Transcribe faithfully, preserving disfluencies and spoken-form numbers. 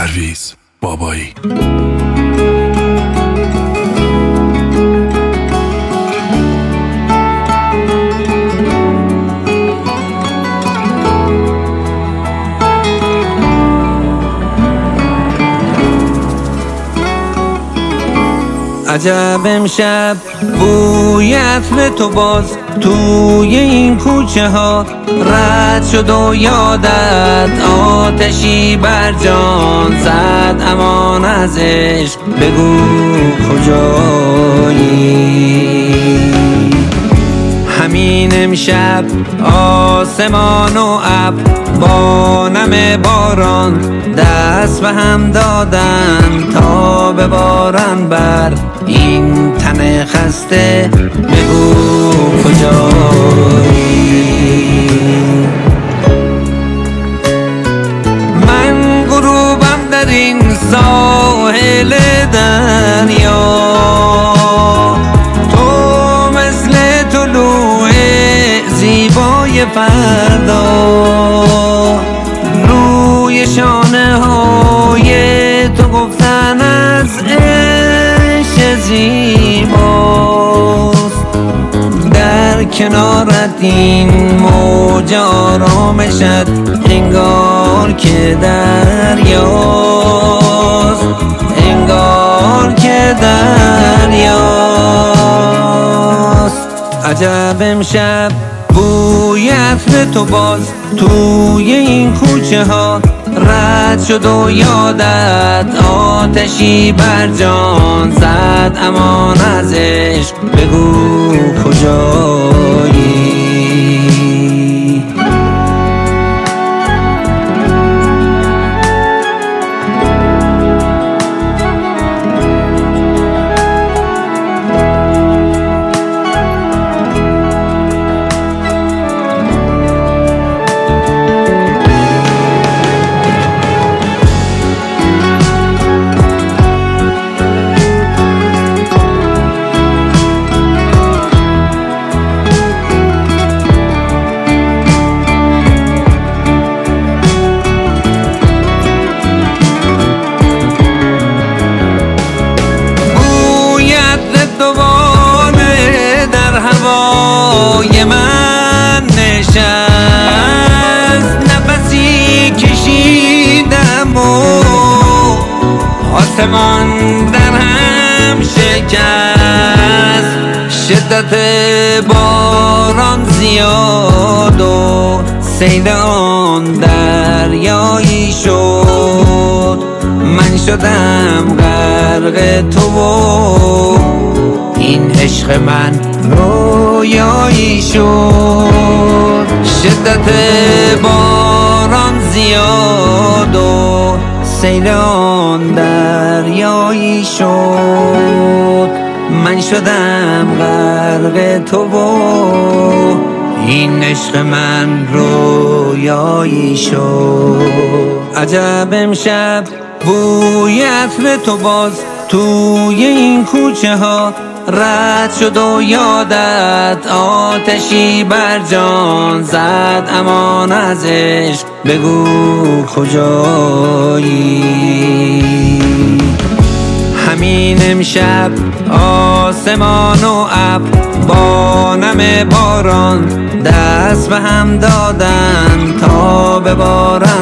پرویز بابایی. عجب امشب بوی عطر تو باز توی این کوچه ها رد شد و یادت آتشی بر جان زد، امان از عشق بگو کجایی. همین امشب آسمان و ابر با نم باران دست به هم دادن تا ببارن بر این تن خسته، بگو کجایی. من غروبم در این ساحل دریا، تو مثل طلوع زیبای فردا، روی شانه های تو گفتن از عشق زیباست، در کنارت این موج آرامشت انگار که دریاست، انگار که دریاست. عجب امشب بوی عطر تو باز توی این کوچه ها رد شد و یادت آتشی بر جان زد، امان از عشق بگو کجایی. هوای من نشست، نفسی کشیدم و آسمان در هم شکست، شدت باران زیاد و سیل آن دریایی شد، من شدم غرق تو و این عشق من رویایی شد. شدت باران زیاد و سیل آن دریایی شد، من شدم غرق تو و این عشق من رویایی شد. عجب امشب بوی عطر تو باز توی این کوچه ها رد شد و یادت آتشی بر جان زد، امان از عشق بگو کجایی. همین امشب آسمان و ابر با نم باران دست به هم دادن تا ببارن